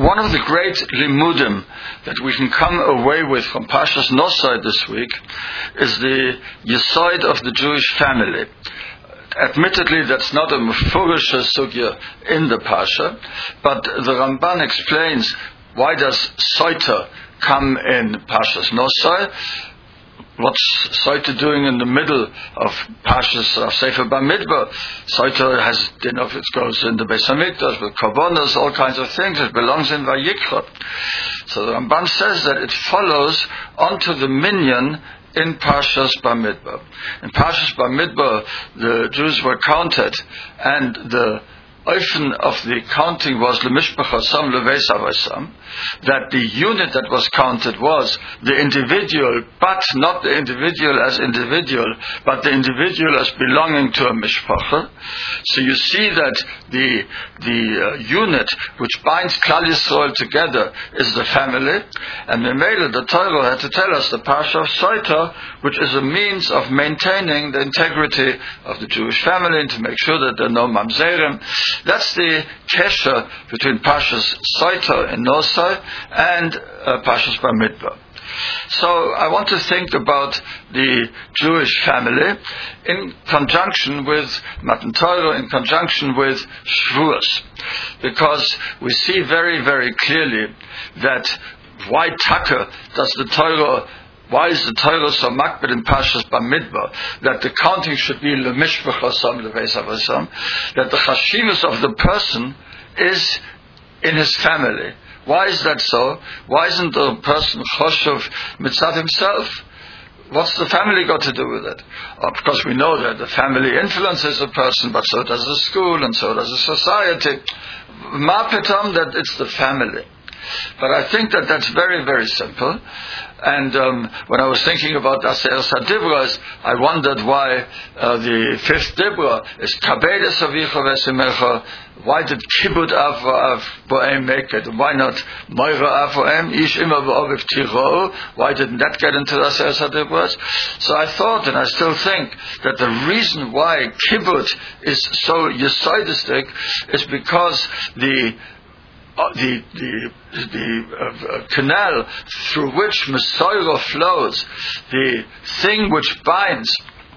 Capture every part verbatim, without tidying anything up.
One of the great limudim that we can come away with from Parshas Nosai this week is the yesod of the Jewish family. Admittedly, that's not a mefurish sugya in the Parsha, but the Ramban explains why does Soita come in Parshas Nosai. What's Soita doing in the middle of Parshas of Sefer Bamidbar? Soita has, you know, it goes in the Beis Hamikdash with Karbonos, all kinds of things. It belongs in Vayikra. So the Ramban says that it follows onto the minyan in Parshas Bamidbar. In Parshas Bamidbar, the Jews were counted, and the Oifen of the counting was Lemishpacha Sam Leveis Avosam, that the unit that was counted was the individual, but not the individual as individual, but the individual as belonging to a mishpacha. So you see that the the uh, unit which binds Klal Yisrael together is the family, and Memele, the Torah had to tell us the Parsha of Soita, which is a means of maintaining the integrity of the Jewish family and to make sure that there are no mamzerim. That's the kesher between Parshas Soita in Nosai and uh, Parshas Bamidbar. So I want to think about the Jewish family in conjunction with Matan Torah, in conjunction with Shavuos, because we see very, very clearly that why Taka does the Torah. Why is the Torah so makbid in Parshas Bamidbar that the counting should be lemishpacha sam leveis avosam, that the chashivus of the person is in his family? Why is that so? Why isn't the person choshev mitzad himself? What's the family got to do with it? Of course, we know that the family influences a person, but so does the school and so does the society. Ma pitam that it's the family. But I think that that's very, very simple. And um, when I was thinking about Aseret HaDibros, I wondered why uh, the fifth Dibra is Kabed es avicha v'esimecha. Why did Kibud av av bo'em make it? Why not Moira av bo'em? Ish ima v'oviv tiro. Why didn't that get into the Aseret HaDibros? So I thought, and I still think, that the reason why Kibud is so yesodistic is because the Uh, the the the uh, uh, canal through which Messiah flows, the thing which binds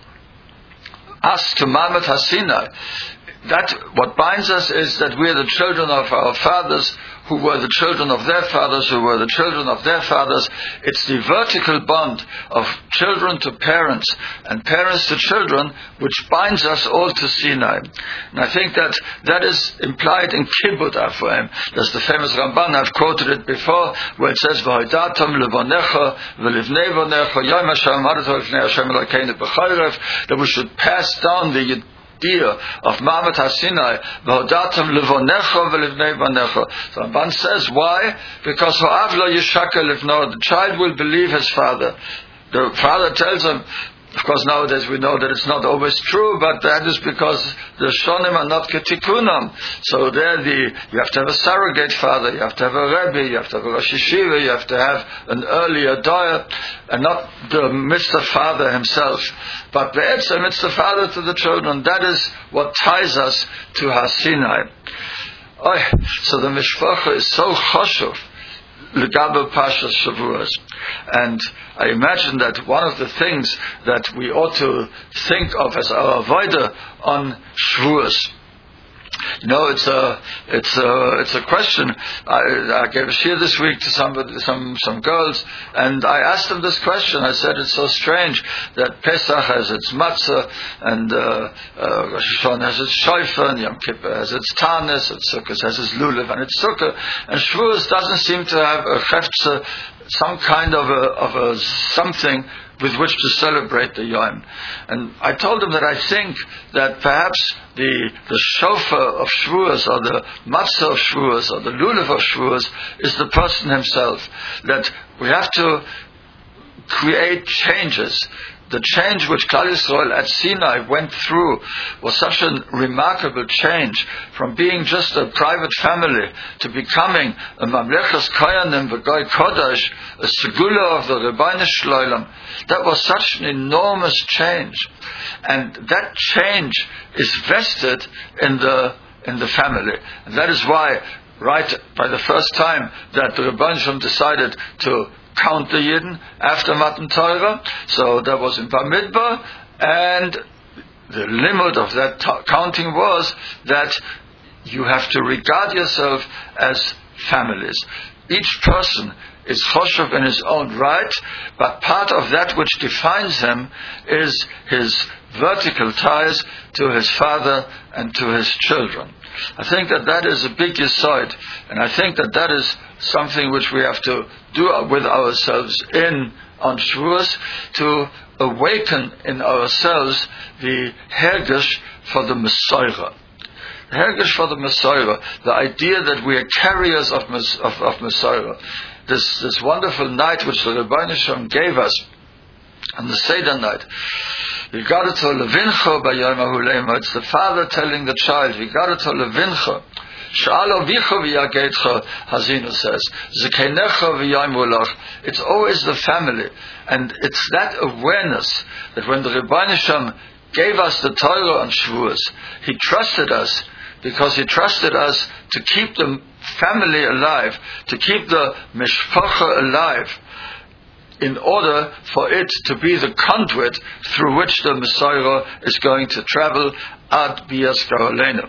us to Mamet HaSinai, that what binds us is that we are the children of our fathers, who were the children of their fathers, who were the children of their fathers. It's the vertical bond of children to parents and parents to children which binds us all to Sinai. And I think that that is implied in Kibud Afoem. That's the famous Ramban, I've quoted it before, where it says, V'hoidatam levonecha v'livnei vonecha yom Hashem harato lifnei Hashem Elokeinu b'chayrev, that we should pass down the idea of Mamet HaSinai, V'hodatam levonecha v'livnei vonecha. So Ramban says, why? Because ha'av lo yishaka livno, the child will believe his father. The father tells him, of course nowadays we know that it's not always true, but that is because the shonim are not ketikunam. So there the, you have to have a surrogate father, you have to have a rebbe, you have to have a rosh yeshiva, you have to have an earlier doyer, and not the mitzvah father himself. But the etzem, it's the father to the children. That is what ties us to HaSinai. Oh, so the mishpacha is so chashuv legabe Parshas Shavuos. And I imagine that one of the things that we ought to think of as our avodah on Shavuos, you know, it's a it's a it's a question. I, I gave a shir this week to somebody, some some girls, and I asked them this question. I said, it's so strange that Pesach has its matzah, and uh, uh, Rosh Hashanah has its shofar, and Yom Kippur has its tanis, and Sukkot has its lulav and its sukkah, and Shavuos doesn't seem to have a chefza, some kind of a of a something with which to celebrate the Yom. And I told them that I think that perhaps the the shofar of Shavuos, or the matzah of Shavuos, or the lulav of Shavuos, is the person himself. That we have to create changes. The change which Klal Yisrael at Sinai went through was such a remarkable change, from being just a private family to becoming a Mamlechas Koyanim v'Goy Kodesh, a Segula of the Rebbeinu Shloim. That was such an enormous change, and that change is vested in the in the family, and that is why right by the first time that the Rebbeinu Shalom decided to count the Yidden after Matan Torah. So that was in Bamidbar, and the limit of that t- counting was that you have to regard yourself as families. Each person is choshev in his own right, but part of that which defines him is his vertical ties to his father and to his children. I think that that is a big aside, and I think that that is something which we have to do with ourselves in on Shavuos, to awaken in ourselves the hergish for the Messiah. The hergish for the Messiah, the idea that we are carriers of, of, of Messiah. This, this wonderful night which the Rebbeinu Shalom gave us, on the Seder night, V'gadato levincha b'yom ha'ulema. It's the father telling the child, V'gadato levincha. Sh'alo vicha v'yagetcha, Hazinu says. Z'keinecha v'yamulach. It's always the family. And it's that awareness that when the Rebbeinu Shalom gave us the Torah on Shavuos, He trusted us because He trusted us to keep the family alive, to keep the mishpacha alive, in order for it to be the conduit through which the Messiah is going to travel ad bias Karolenu.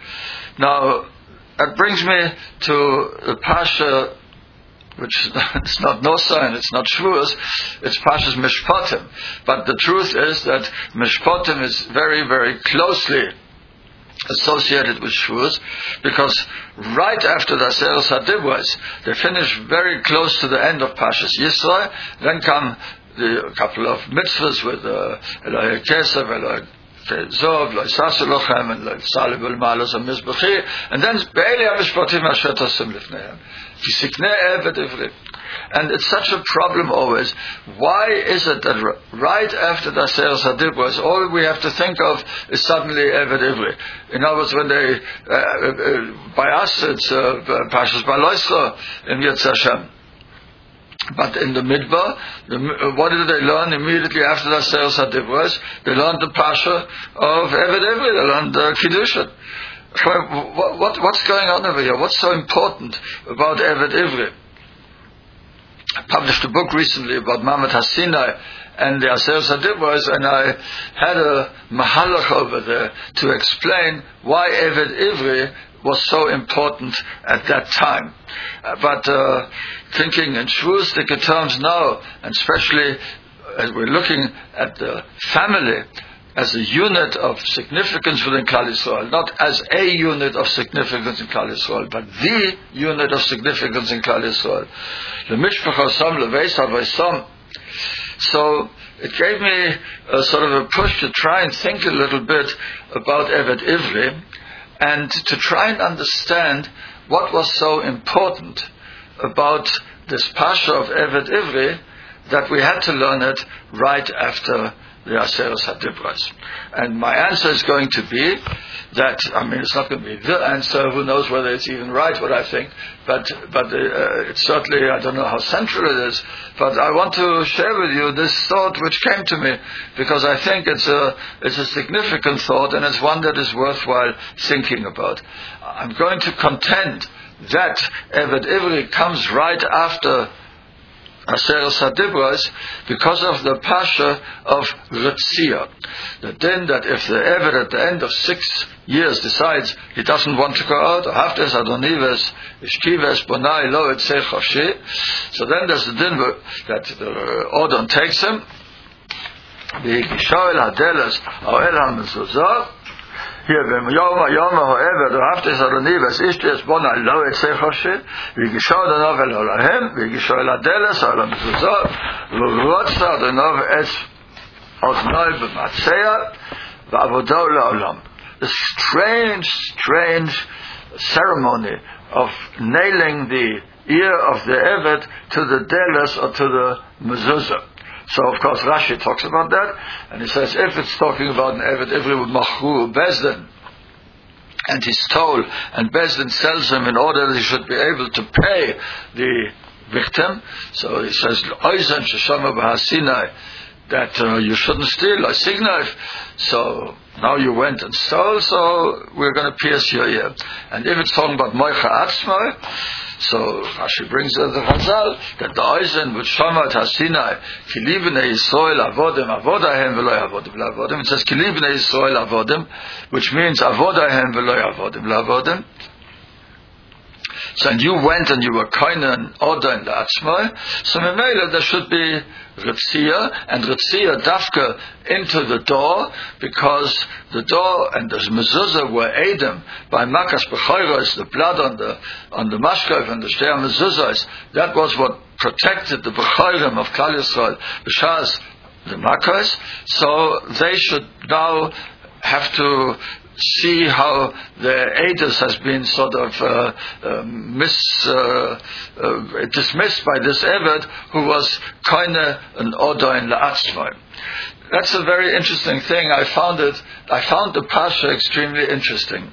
Now, that brings me to the Pasha, which it's not Nosa and it's not Shavuos, it's Pasha's Mishpatim. But the truth is that Mishpatim is very, very closely associated with Shavuos, because right after the Aseres HaDibros, they finish very close to the end of Pashas Yisro. Then come the couple of mitzvahs with Eloi Kesev, Eloi Zov, Eloi Sasulochem, and Eloi Salib Malos and Mizbechi, and then Be'eli HaMishpatim Asher Tosim Lifnehem, Kisiknei Evet Ivri. And it's such a problem always. Why is it that right after the Aseres HaDibros, all we have to think of is suddenly Evet Ivri? In other words, when they, uh, uh, by us, it's uh, Pashas Baloisra in Yetz Hashem. But in the Midbar, the, uh, what did they learn immediately after the Aseres HaDibros? They learned the Pasha of Evet Ivri, they learned uh, Kiddushin. What, what, what's going on over here? What's so important about Evet Ivri? I published a book recently about Mamet HaSinai and the Aseres HaDibros, and I had a mahalach over there to explain why Evet Ivri was so important at that time. Uh, but uh, thinking in Shavuos terms now, and especially as we're looking at the family as a unit of significance within Klal Yisrael, not as a unit of significance in Klal Yisrael, but the unit of significance in Klal Yisrael. The Mishpacha Sam Leveis Havaisam. So it gave me a sort of a push to try and think a little bit about Evet Ivri, and to try and understand what was so important about this Pasha of Evet Ivri that we had to learn it right after the Aseres HaDibros. And my answer is going to be that, I mean, it's not going to be the answer, who knows whether it's even right what I think, but but uh, it's certainly, I don't know how central it is, but I want to share with you this thought which came to me, because I think it's a, it's a significant thought, and it's one that is worthwhile thinking about. I'm going to contend that Evet Ivri comes right after Aseres HaDibros because of the Pasha of Ritzia. The din that if the Eved at the end of six years decides he doesn't want to go out, Haftes Adonives, Ishkives, Bonai, Lo, Etzeh Choshi, so then there's the din that the Odon takes him, the Gishoel HaDeles, Oel HaMezuzah, here, when Yom Yom Ho'ever, Haftes Adonives, Ishtes Bonai, Lo, Etzeh Choshi, Vigishoel Adonov El Olahem, Vigishoel HaDeles, Oel HaMezuzah, V'rotza Adonov Es Oznoi B'Matzeya, V'avodo Le'olam. The strange, strange ceremony of nailing the ear of the Evet to the deles or to the mezuzah. So, of course, Rashi talks about that, and he says if it's talking about an Evet Ivri with Machru Bezdin, and he's told, and Bezdin sells him in order that he should be able to pay the victim, so he says, Oizen Sheshama B'Hasinai, that uh, you shouldn't steal, like signal. So Now you went and stole, so we're going to pierce your ear. And if it's talking about Moicha Atzmai, so Rashi brings in the Chazal that the Eisen which Shamat Hasinai Kilibnei Yisrael Avodim Avodahem V'lo Avodim La'avodim. It says Kilibnei Yisrael Avodim, which means Avodahem V'lo Avodim La'avodim. So and you went and you were kind and order in the Atzmai. So Memela there should be Ritzia and Ritzia Dafka into the door, because the door and the mezuzah were Edom by Makas B'chayros, the blood on the on the mashkav and the shtei mezuzahs. That was what protected the B'chayrim of Klal Yisrael, B'shas the Makas. So they should now have to see how the Eidos has been sort of uh, uh, mis, uh, uh, dismissed by this Eved who was kind of an Oda in La'atzmai. That's a very interesting thing. I found it, I found the Pasha extremely interesting.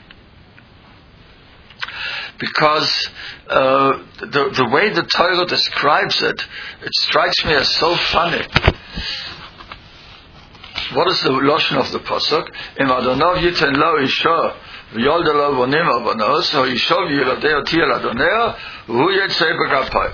Because uh, the, the way the Torah describes it, it strikes me as so funny. What is the lashon of the pasuk? Im Adonai yiten lo isha v'yolda lo vonim avonos, so isha v'yiladei otiyel Adonai v'hu yetzei b'gapay.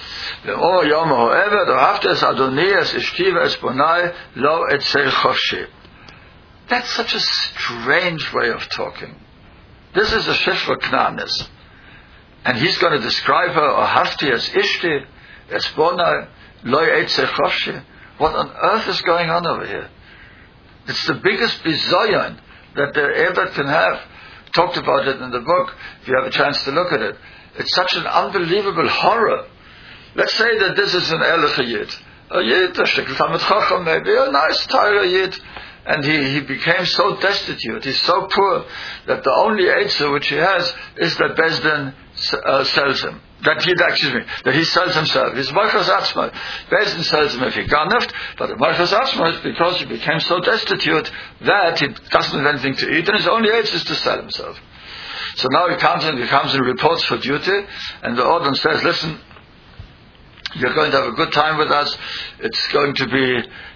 V'o yom ha'eved ha'aftes Adonai es ishti v'es bonai lo etzei chofshi. That's such a strange way of talking. This is a shifra knanis, and he's going to describe her ha'afti as ishti es bonai lo etzei chofshi. What on earth is going on over here? It's the biggest bizayon that the Eved can have. Talked about it in the book, if you have a chance to look at it. It's such an unbelievable horror. Let's say that this is an Elich Yid. A Yid, a Shekel Talmid Chacham, maybe a nice Torah Yid. And he, he became so destitute, he's so poor, that the only Eitzah which he has is that Bezdin uh, sells him. That he, excuse me, that he sells himself. He's Malchus Atzma. Bezdin sells him if he garnished, but the Malchus Atzma is because he became so destitute that he doesn't have anything to eat, and his only Eitzah is to sell himself. So now he comes in, he comes and reports for duty, and the Odin says, listen, you're going to have a good time with us. It's going to be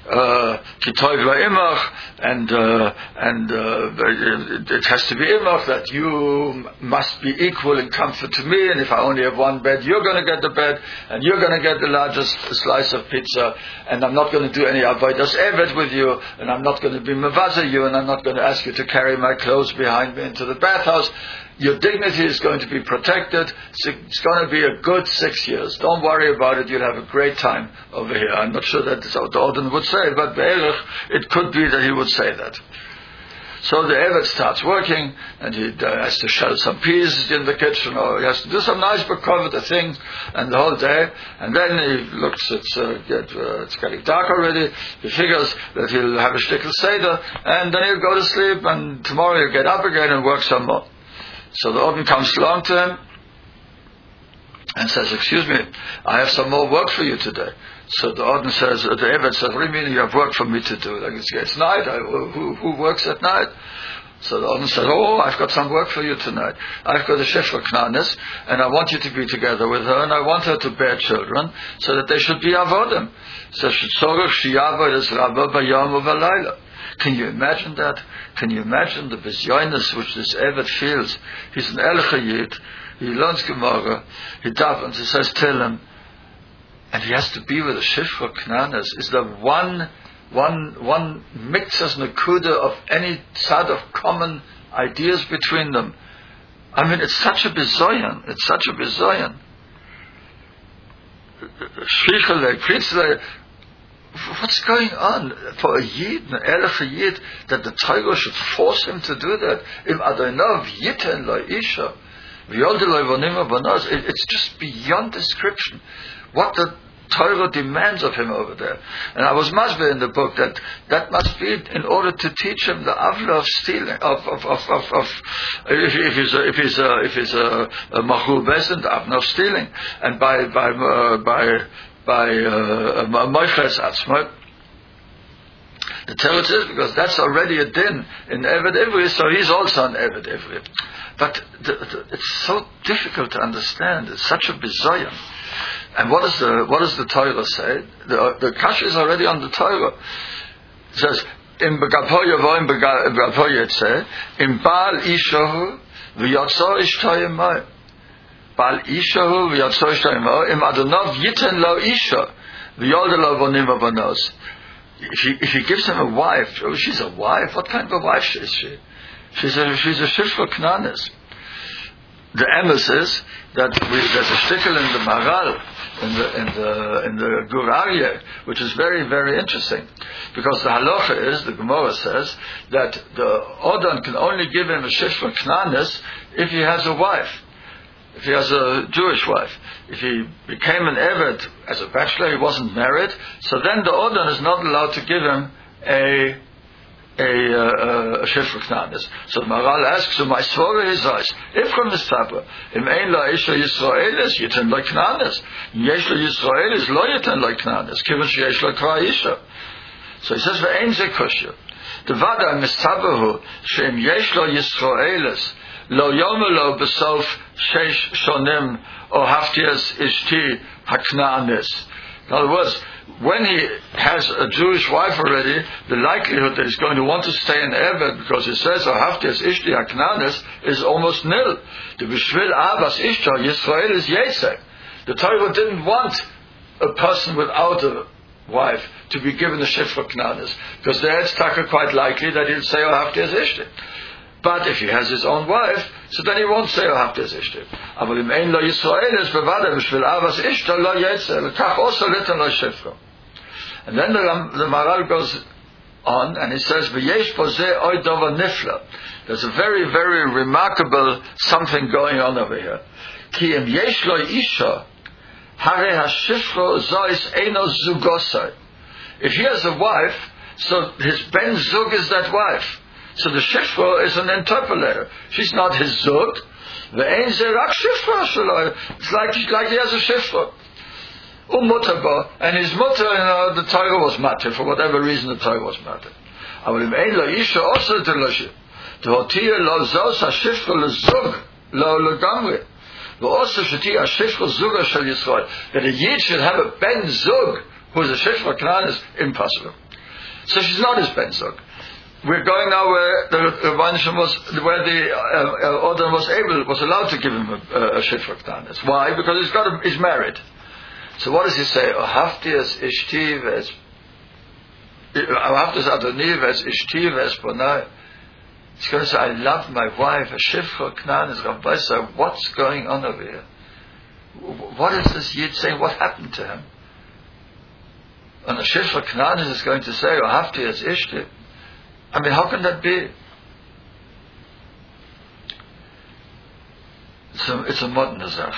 kitoy v'imach, and uh, and uh, it has to be imach that you must be equal in comfort to me. And if I only have one bed, you're going to get the bed, and you're going to get the largest slice of pizza. And I'm not going to do any avodas evet with you, and I'm not going to be mevaza you, and I'm not going to ask you to carry my clothes behind me into the bathhouse. Your dignity is going to be protected. It's going to be a good six years. Don't worry about it. You'll have a great time over here. I'm not sure that that's what the Odin would say, but Be'erich, it could be that he would say that. So the Eved starts working, and he uh, has to shell some peas in the kitchen, or he has to do some nice bakova things, and the whole day. And then he looks, it's, uh, get, uh, it's getting dark already. He figures that he'll have a shtickl seder, and then he'll go to sleep, and tomorrow he'll get up again and work some more. So the Odin comes along to him and says, excuse me, I have some more work for you today. So the Odin says, the Eved says, what do you mean you have work for me to do? Like it's, it's night, I, who, who works at night? So the Odin says, oh, I've got some work for you tonight. I've got a Shefra Knanis, and I want you to be together with her, and I want her to bear children, so that they should be avodim. So can you imagine that? Can you imagine the bizyonis which this Eved feels? He's an Elich Yid, he learns Gemara, he davens, he says Tehillim, and he has to be with a Shifra Knanas. Is there one, one, one mixas nakuda of any sort of common ideas between them? I mean, it's such a bizoyan. It's such a bizoyan. Shrichele, Kritzle. What's going on for a Yid, an Elich Yid, that the Torah should force him to do that? Im Adonai yiten lo isha v'yolda lo vonim avonos. It's just beyond description what the Torah demands of him over there. And I was masbeh in the book that that must be in order to teach him the avla of stealing, of of of of, of if, if he's a, if he's a, if he's a, a machul besin, the avla of stealing, and by by uh, by by Moiches Atzma. The teretz is because that's already a din in Eved Ivri, so he's also an Eved Ivri. But the, the, it's so difficult to understand. It's such a bizoyan. And what does the what does the Torah say? The, the kasha is already on the Torah. It says im begapoye vo im begapoye tse im bal ishahu v'yatsa ishtayimai bal ishahu v'yatsa ishtayimai im adonov yiten lo isha v'yolda lo vonim v'vanos. If he if he gives him a wife, oh, she's a wife. What kind of a wife is she? She's a she's a shifra knanis. The emes is that we, there's a shtickle in the Maral, in the in the in the Gur Aryeh, which is very very interesting, because the halacha is, the Gemara says, that the Odon can only give him a shifra knanis if he has a wife, if he has a Jewish wife. If he became an eved as a bachelor, he wasn't married, so then the Odon is not allowed to give him a a uh, a shifra knanis. So the Maral asks, so my svara is this: if from this tabla, im ein la isha Yisraelis yiten like knanis, yesh la Yisraelis lo yiten like knanis, kiven sheyesh la kra isha. So he says, ve'ein ze kosher. The vada mistabahu sheim yesh la Yisraelis lo yomelo besof sheish shonim o haftias ishti haknanis. In other words, when he has a Jewish wife already, the likelihood that he's going to want to stay in Eved, because he says, "O haftias ishti haknanis," is almost nil. The b'shvil avas ishta Yisrael is yesek. The Torah didn't want a person without a wife to be given a shifra knanis, because there it's quite likely that he'll say, "O haftias ishti." But if he has his own wife, so then he won't say, "O haftias ishti." Aber im ein lo Yisrael is bevada b'shvil avas ishta lo yesek. L'kach also written lo shifra. And then the, the Maral goes on and he says, "V'yesh pozeh oy davar nifla." There's a very, very remarkable something going on over here. Ki im yesh lo isha, hare hashifro zois eino zugosai. If he has a wife, so his ben zug is that wife. So the shifra is an interpolator. She's not his zug. Ve'ein ze rak shifra shaloi. It's like, like he has a shifra. Umutaba, and his mutter, you know, the Torah was matter, for whatever reason the Torah was matter. Aber im ein lo isha also the loshim. The hotia lo zos ha-shifra le-zug, lo le-gamri. The also shati ha-shifra zuga shel Yisrael. That a yid should have a ben zug, who is a shifra knan, is impossible. So she's not his ben zug. We're going now where the Rebbeinu was, where the uh, Odom was able, was allowed to give him a, a shifra knan. Why? Because he's got a, he's married. So what does he say? Ohaftias ishti ves, Ohaftias adoni ves ishti ves bonai. He's going to say, I love my wife. A shifra knan is Rabbi. So what's going on over here? What is this yid saying? What happened to him? And a shifra knan is going to say, Ohaftias ishti. I mean, how can that be? It's a, it's a modern azach.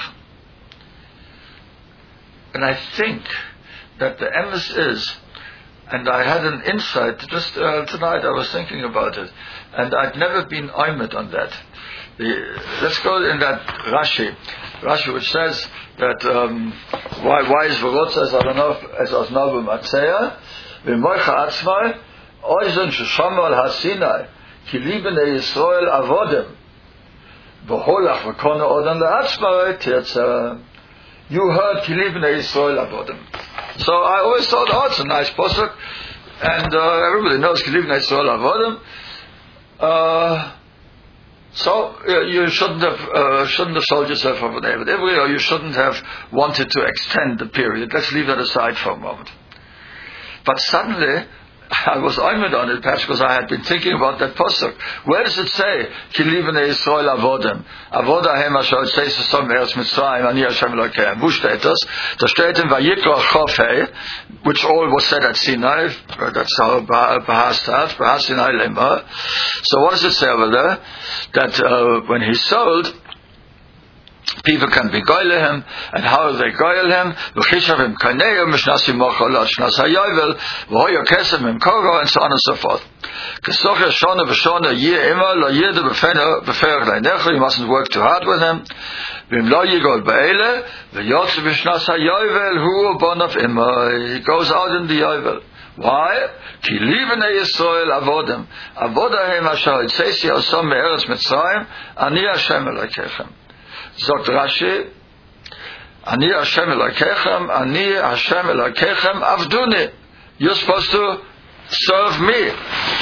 And I think that the emes is, and I had an insight just uh, tonight, I was thinking about it, and I'd never been oimed on that. The, let's go in that Rashi, Rashi which says that, um, why, why is Verotza as Aronof, as Osnovu Matzeya, V'moicha Atzmai, Oizon Sheshomo al HaSinai, Ki Libene Yisrael Avodem, V'holach V'kona Odom Le'atzmai, Tirtzah. You heard Kilivnei Yisrael Avodim. So I always thought, oh, it's a nice pasuk, and uh, everybody knows Kilivnei Yisrael Avodim. Uh, so uh, you shouldn't have uh, shouldn't have sold yourself for David Ivri, or you shouldn't have wanted to extend the period. Let's leave that aside for a moment. But suddenly, I was oimed on it, perhaps because I had been thinking about that pasuk. Where does it say, Ki livnei Yisrael avodim? Avodahem asher tzeis v'som eretz Mitzrayim, ani Hashem Elokehem. Wo steht das? Da steht in Vayikra Chof Hei, which all was said at Sinai, that's how Bahas that, Bahas Sinai Lemah. So what does it say over there? That uh, when he sold, people can be goylehem, and how they goyle him? V'chishavim kaneyo mishnasi mochol ad shnas hayovel v'hoyo kesem imkoro, and so on and so forth. Kesocher shona v'shona yeh ima lo yedu b'feno b'ferach leinecho. You mustn't work too hard with him. V'im lo yigol ba'ele v'yotze b'shnas hayovel hu bonav ima. He goes out in the yovel. Why? Ki livnei Yisrael avodim avodahem asher tzeisi osom me'eretz Mitzrayim, ani Hashem Elokechem. Zok Rashi, Ani Hashem Elokechem, Ani Hashem Elokechem Avduni. You're supposed to serve me.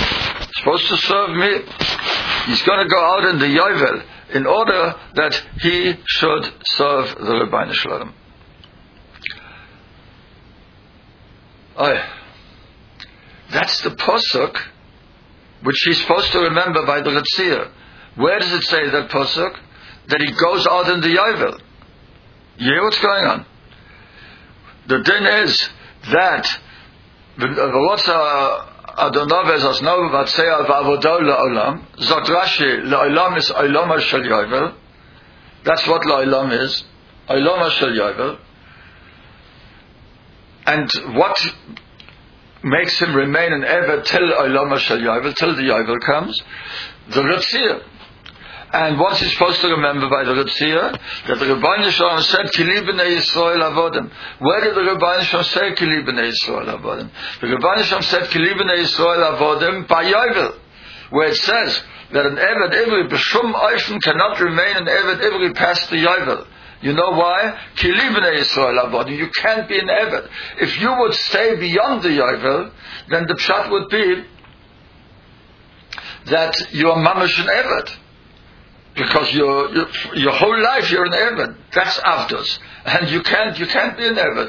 supposed to serve me. He's going to go out in the Yovel in order that he should serve the Rebbeinu Shalom. Oh, that's the Pasuk which he's supposed to remember by the Ritzia. Where does it say that Pasuk? That he goes out in the Yovel. You hear what's going on? The din is that the Adonai as no vatzea v'avodah la'olam. Zot Rashi, la'olam is olam shel Yovel. That's what la'olam is. Olam shel Yovel. And what makes him remain an Eved till olam shel Yovel, till the Yovel comes? The Ritzia. And what's he supposed to remember by the Ritzia? That the Rebbeinu Shalom said, Kili b'nei Yisrael avodim. Where did the Rebbeinu Shalom say Kili b'nei Yisrael avodim? The Rebbeinu Shalom said Kili b'nei Yisrael avodim by Yovel, where it says that an Eved Ivri b'shum oifen cannot remain an Eved Ivri past the Yovel. You know why? Kili b'nei Yisrael avodim. You can't be an Eved. If you would stay beyond the Yovel, then the pshat would be that you are mamash an Eved. Because your, your your whole life you're an Eved. That's Avdos. And you can't you can't be an Eved.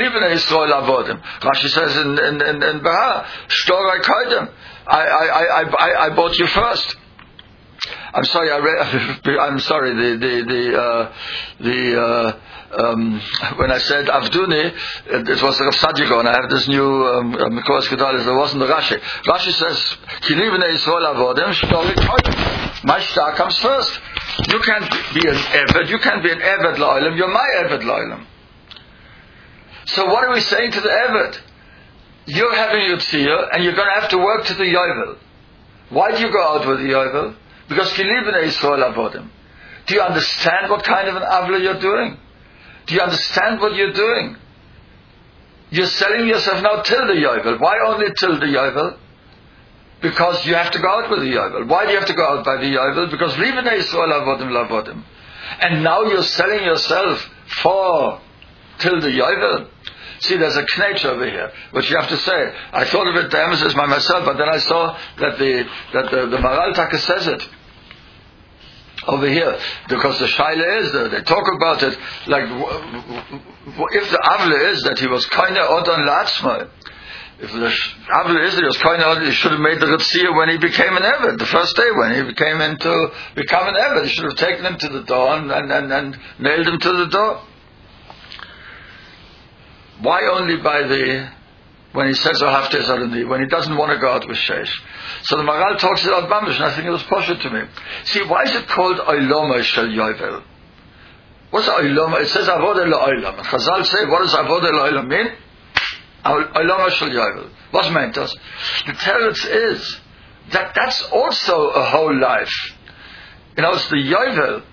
Rashi says in in in, in Bahar, Shtorai Kaidem. I I I I I bought you first. I'm sorry. I read, I'm sorry. The the the uh, the uh, um, when I said Avduni, it, it was the Rav Sadiq, and I have this new um, Mikolas Gedalis. There wasn't the Rashi. Rashi says, "Kili b'nei Yisrael avodim shtori kodim." My star comes first. You can't be an Eved. You can't be an Eved la'olam. You're my Eved la'olam. So what are we saying to the Eved? You're having your tziyah, and you're going to have to work to the Yovel. Why do you go out with the Yovel? Because Kili b'nei Yisrael avodim. Do you understand what kind of an avla you're doing? Do you understand what you're doing? You're selling yourself now till the Yovel. Why only till the Yovel? Because you have to go out with the Yovel. Why do you have to go out by the Yovel? Because Kili b'nei Yisrael avodim lavodim. And now you're selling yourself for till the Yovel. See, there's a knetch over here, which you have to say. I thought of it, the emphasis by myself, but then I saw that the that the, the Maral Taka says it over here, because the Shaila is there. They talk about it like, if the Avle is that he was kind of Odon Latzma, if the Avle is that he was kind of, he should have made the Ritzia when he became an Eved, the first day when he became into become an Eved. He should have taken him to the door and, and, and, and nailed him to the door. Why only by the, when he says, when he doesn't want to go out with Sheish? So the Maral talks about Mamish, and I think it was posher to me. See, why is it called Oiloma Shel Yovel? What's Oiloma? It says Avodah La'olam. And Chazal say, what does Avodah La'olam mean? Oiloma Shel Yovel. What meant us? The teretz is that that's also a whole life. You know, it's the Yovel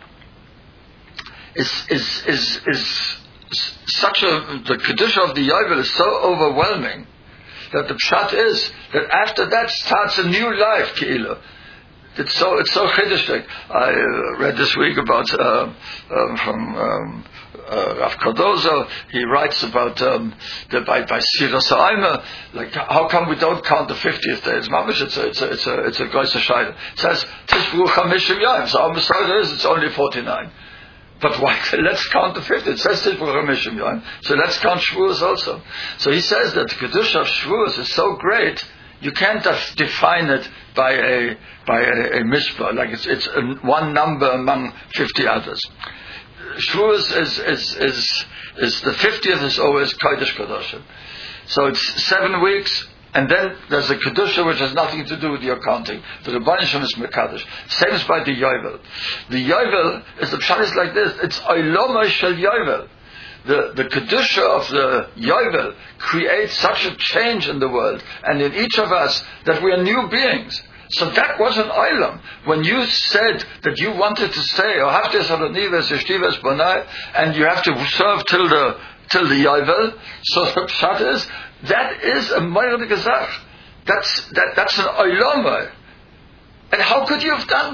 is, is, is, is, such a, the Kedusha of the Yovel is so overwhelming that the pshat is that after that starts a new life, Ke'ilah. It's so, it's so chiddushik. I uh, read this week about, uh, um, from, um, uh, Rav Cardozo, he writes about, um, the, by, by Sira Sa'ima, like, how come we don't count the fiftieth day? It's mamish, it's a, it's a, it's a, it's a Goysa Shaila. It says, Tishbru Chamishim Yayim, so our Messiah is, it's only forty-nine. But why? Let's count the fifth. It says Tishbru Chamishim Yom. So let's count Shavuos also. So he says that the Kedusha of Shavuos is so great, you can't just define it by a by a, a mishpah, like it's it's a, one number among fifty others. Shavuos is is is is the fiftieth is always Kodesh Kodashim. So it's seven weeks. And then there's a Kedusha which has nothing to do with your counting. The Rebbeinu Shalom is Mekadosh. Same as by the Yovel. The Yovel is, the pshat is like this. It's Oiloma Shel Yovel. The, the Kedusha of the Yovel creates such a change in the world and in each of us that we are new beings. So that was an Olam. When you said that you wanted to stay, or Haftes Adonives, Yeshtivas Bonai, and you have to serve till the till the Yovel, so the pshat is, that is a Meir Gezach. That's that, that's an Oiloma. And how could you have done that?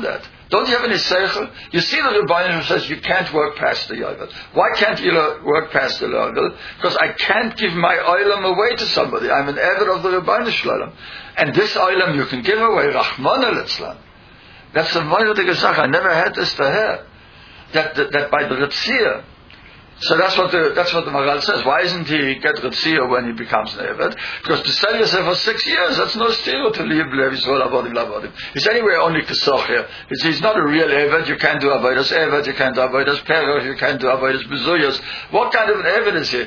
Don't you have any seichel? You see the Rebbeinu says you can't work past the Yovel. Why can't you work past the Yovel? Because I can't give my oilam away to somebody. I'm an eved of the Rebbeinu Shalom. And this oilam you can give away, Rachmana litzlan. That's a wonderful Sache. I never had this to hear. That, that, that by the Ritzir, so that's what the that's what the Maral says. Why isn't he get Ritzir when he becomes an Eved? Because to sell yourself for six years, that's no steal to live Avodim. He's anyway only Kesocher. He's, he's not a real Eved. You can't do Avodas Eved, you can't do Avodas Perach, you can't do Avodas Bezuyas. What kind of an Eved is he?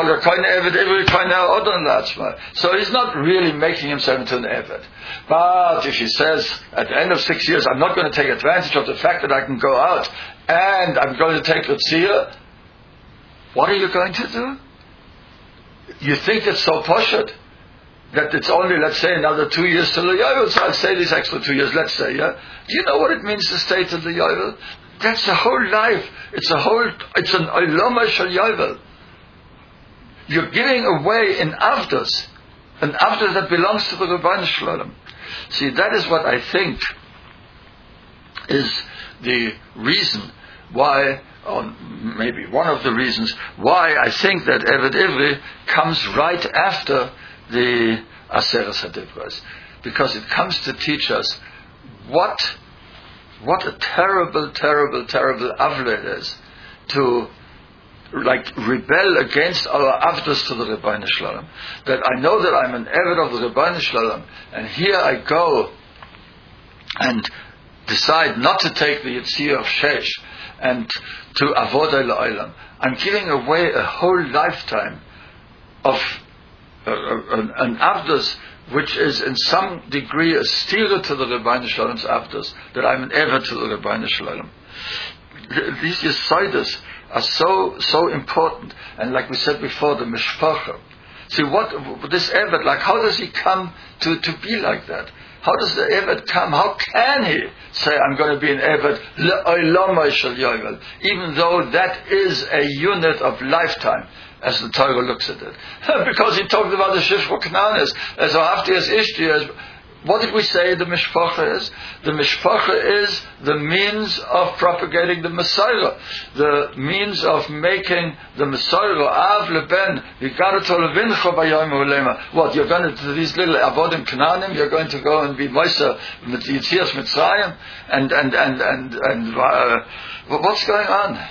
So he's not really making himself into an Eved. But if he says at the end of six years, I'm not going to take advantage of the fact that I can go out and I'm going to take Ritzir, what are you going to do? You think it's so poshut that it's only, let's say, another two years till the Yovel. So I'll say these extra two years, let's say, yeah? Do you know what it means to stay till the Yovel? That's a whole life. It's a whole, it's an Oilama Shel Yovel. You're giving away an Avdos, an Avdos that belongs to the Rebbeinu Shalom. See, that is what I think is the reason why, or maybe one of the reasons why I think that Eved Ivri comes right after the Aseres HaDibros, because it comes to teach us what what a terrible, terrible, terrible avla it is to like rebel against our avdos to the Rebbeinu Shalom. That I know that I'm an Eved of the Rebbeinu Shalom, and here I go and decide not to take the Yitzir of Shesh and to Avodah La'olam. I'm giving away a whole lifetime of uh, an, an Avdos which is in some degree a steerer to the Rebbeinu Shalom's Avdos, that I'm an Eved to the Rebbeinu Shalom. These Yesaidas are so so important, and like we said before, the Mishpacha. See, what this Eved, like, how does he come to, to be like that? How does the Eved come? How can he say, I'm going to be an Eved, Le'olamai Shel Yovel, even though that is a unit of lifetime, as the Torah looks at it? Because he talked about the Shifra Knanis, as Ahavti as Ishti, as what did we say the Mishpacha is? The Mishpacha is the means of propagating the Messiah, the means of making the Messiah, Av leben, Vigarato levincha bayom ulema. What, you're going to, to these little Avodim Kananim, you're going to go and be Moisa, Yitzias Mitzrayim, and, and, and, and, and, uh, what's going on?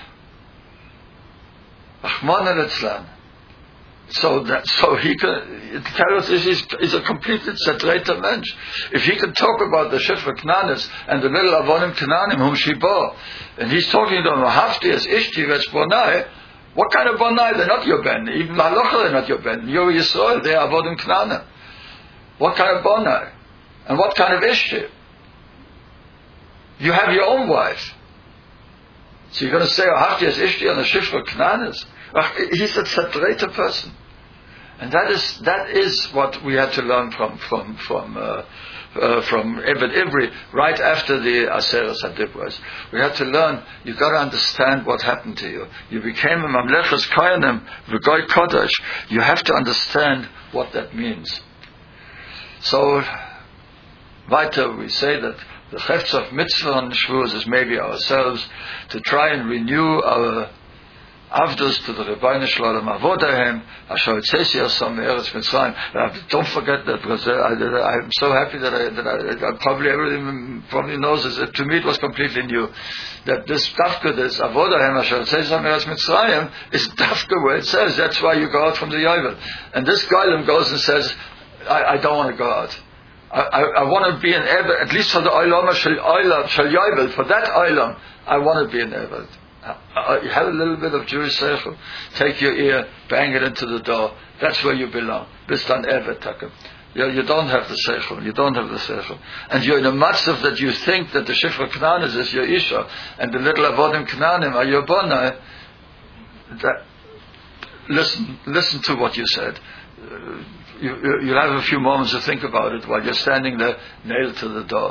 Achman al-Itzlan. So that, so he can, Taros is, is a completely saturated mensch. If he can talk about the Shifra Knanis and the little Avonim Knanim whom she bore, and he's talking to them, Hafti as Ishti Vetz Bonai, what kind of Bonai? They're not your Ben. Even Malocha, they're not your Ben. You're Yisrael, they're Avodim Knanim. What kind of Bonai? And what kind of Ishti? You have your own wife. So you're going to say, Hafti as Ishti and the Shifra Knanis? He's a saturated person, and that is that is what we had to learn from from from uh, uh, from Eved Ivri right after the Aseres HaDibros. We had to learn. You got to understand what happened to you. You became a Mamlechas Kohanim v'Goy Kodesh. You have to understand what that means. So, weiter we say that the Chefetz of Mitzvah and Shvuos is maybe ourselves to try and renew our Avdos to the Rebbeinu Shalom Avodahem, Asher Tzesi Asam Eretz Mitzrayim. Don't forget that, because I, I'm so happy that I, that I, I probably everyone probably knows this. To me, it was completely new. That this Dafka, this Avodahem, Asher Tzesi Asam Eretz Mitzrayim, is Dafka where it says that's why you go out from the Yovel. And this Golem goes and says, I, I don't want to go out. I, I, I want to be an Eved, at least for the Oilama Shel Yovel, for that Oilam, I want to be an Eved. Uh, you have a little bit of Jewish seichel. Take your ear, bang it into the door. That's where you belong. Bistan Evet Takem. You, you don't have the seichel. You don't have the seichel. And you're in a matzav that you think that the Shifra Knanis is your Isha, and the little Avodim Knanim are your Bonai. That, listen, listen to what you said. Uh, you, you, you'll have a few moments to think about it while you're standing there, nailed to the door.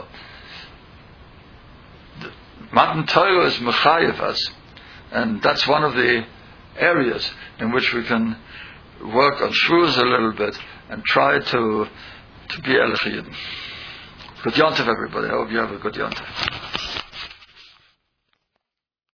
Matan Torah is mechayev us, and that's one of the areas in which we can work on shvuos a little bit and try to to be Elach Yidden. Good Yontif, everybody. I hope you have a good Yontif.